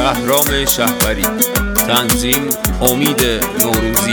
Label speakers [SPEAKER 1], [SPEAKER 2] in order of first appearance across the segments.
[SPEAKER 1] بهرام شهبری. تنظیم امید نوروزی.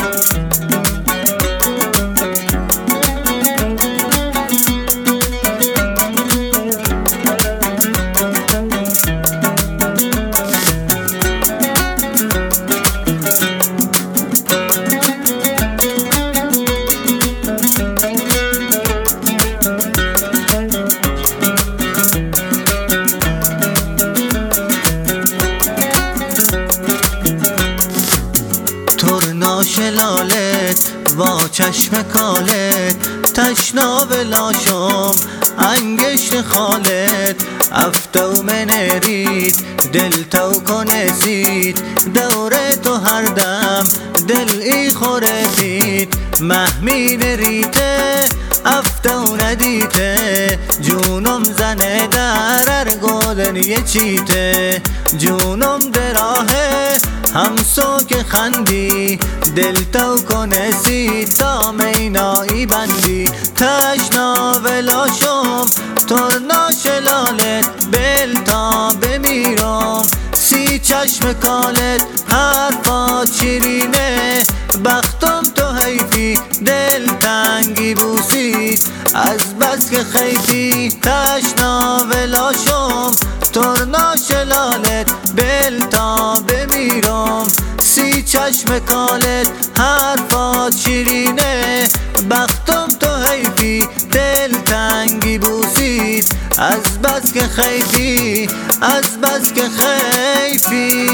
[SPEAKER 2] شلالت با چشم کالت تشنا ولاشم انگشت خالت افتو منرید دل تو کنزید دوره تو هر دم دل ای خورفید محمین ریته افتو ندیته جونم زنه در گودن یه چیته جونم دراهه همسو که خندی دل تو کنسی تا مینایی بندی تشنا ولاشم ترنا شلالت بل تا بمیرم سی چشم کالت حرفات شیرینه بختم تو حیفی دل تنگی بوسید از بس که خیفی تشنا ولاشم ترنا شلالت بل تا بمیرم سی چشم کالت حرفات شیرینه بختم تو حیفی دل تنگی بوسید از بس که خیفی از بس که خیفی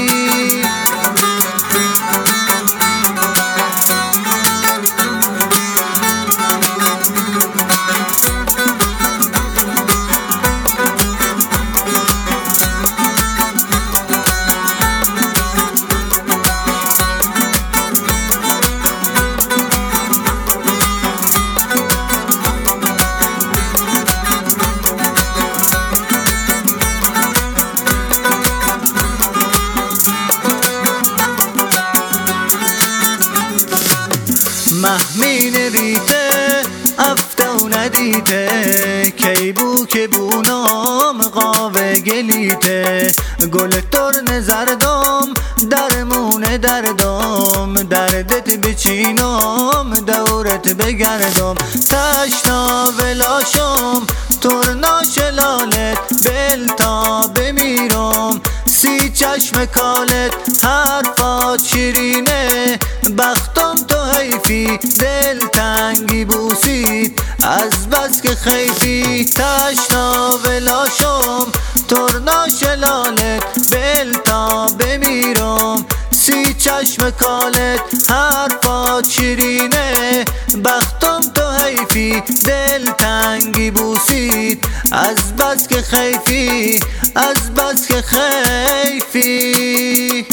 [SPEAKER 2] محمین ریته افتو ندیته کی بو که بونام قاوه گلیته گل ترن زردم درمون دردم دردت بچینم دورت بگردم تشنا ولاشم ترنا شلالت بل تا بمیرم سی چشم کالت حرفات شیرینه بختم تو حیفی دل تنگی بوسید از بس که خیفی تشنا ولاشم ترنا شلالت بل تا بمیرم سی چشم کالت حرفات شیرینه بختم تو حیفی دل تنگی بوسید از بس که خیفی از بس که خیفی